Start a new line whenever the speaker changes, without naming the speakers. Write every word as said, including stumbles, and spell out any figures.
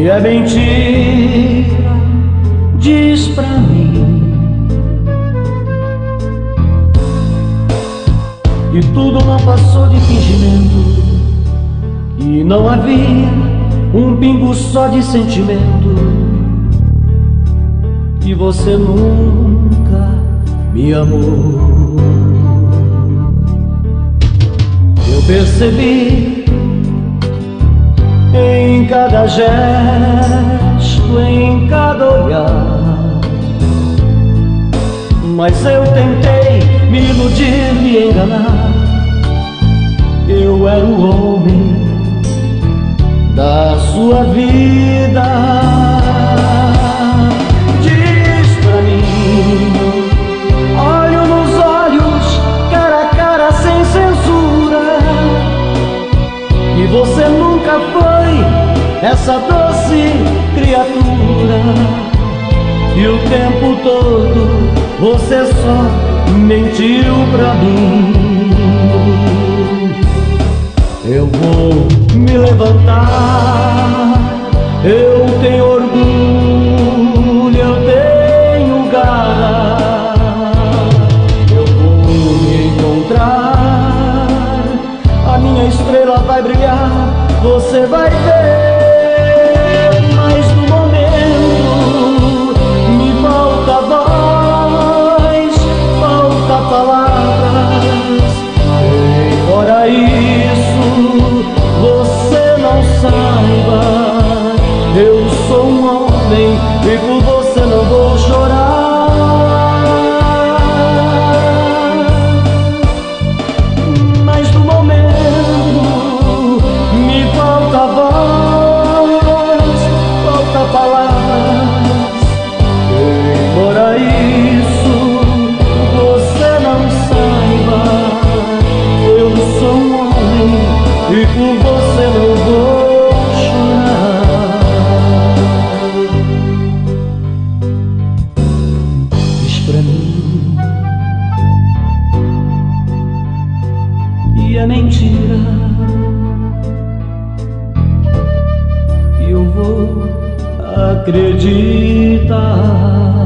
E é mentira, diz pra mim, que tudo não passou de fingimento, que não havia um pingo só de sentimento, que você nunca me amou. Eu percebi em cada gesto, em cada olhar, mas eu tentei me iludir, me enganar. Eu era o homem da sua vida. Diz pra mim, olho nos olhos, cara a cara, sem censura, que você nunca foi essa doce criatura, e o tempo todo você só mentiu pra mim. Eu vou me levantar, eu tenho orgulho, eu tenho garra. Eu vou me encontrar, a minha estrela vai brilhar, você vai ver. Mas no momento me falta voz, falta palavras. Embora isso você não saiba, eu sou um homem e por você não vou chorar. Mas no momento me falta voz, falta palavras. Embora isso você não saiba, eu sou um homem e por você não vou chorar. Diz pra mim que é mentira, e eu vou acreditar.